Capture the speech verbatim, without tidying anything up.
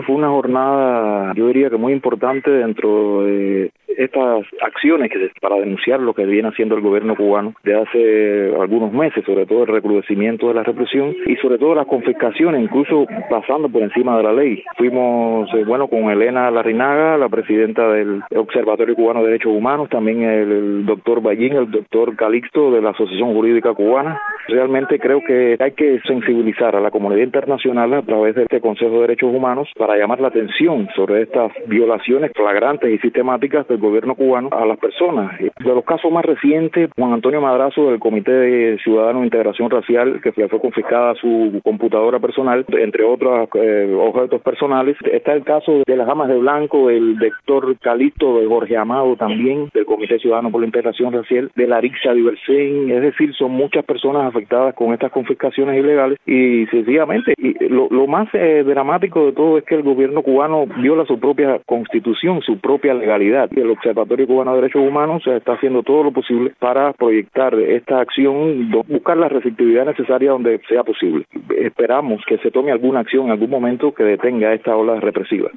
Fue una jornada, yo diría que muy importante dentro de estas acciones que para denunciar lo que viene haciendo el gobierno cubano de hace algunos meses, sobre todo el recrudecimiento de la represión y sobre todo las confiscaciones, incluso pasando por encima de la ley. Fuimos, eh, bueno, con Elena Larrinaga, la presidenta del Observatorio Cubano de Derechos Humanos, también el, el doctor Ballín, el doctor Calixto de la Asociación Jurídica Cubana. Realmente creo que hay que sensibilizar a la comunidad internacional a través de este Consejo de Derechos Humanos para llamar la atención sobre estas violaciones flagrantes y sistemáticas del gobierno cubano a las personas. De los casos más recientes, Juan Antonio Madrazo del Comité de Ciudadanos de Integración Racial, que le fue confiscada su computadora personal, entre otros eh, objetos personales. Está el caso de las Damas de Blanco, del doctor Calixto, de Jorge Amado también, del Comité Ciudadano por la Integración Racial, de Larissa Diversen. Es decir, son muchas personas afectadas con estas confiscaciones ilegales y sencillamente y lo, lo más eh, dramático de todo es que el gobierno cubano viola su propia constitución, su propia legalidad. Y el Observatorio Cubano de Derechos Humanos está haciendo todo lo posible para proyectar esta acción, buscar la receptividad necesaria donde sea posible. Esperamos que se tome alguna acción en algún momento que detenga esta ola represiva.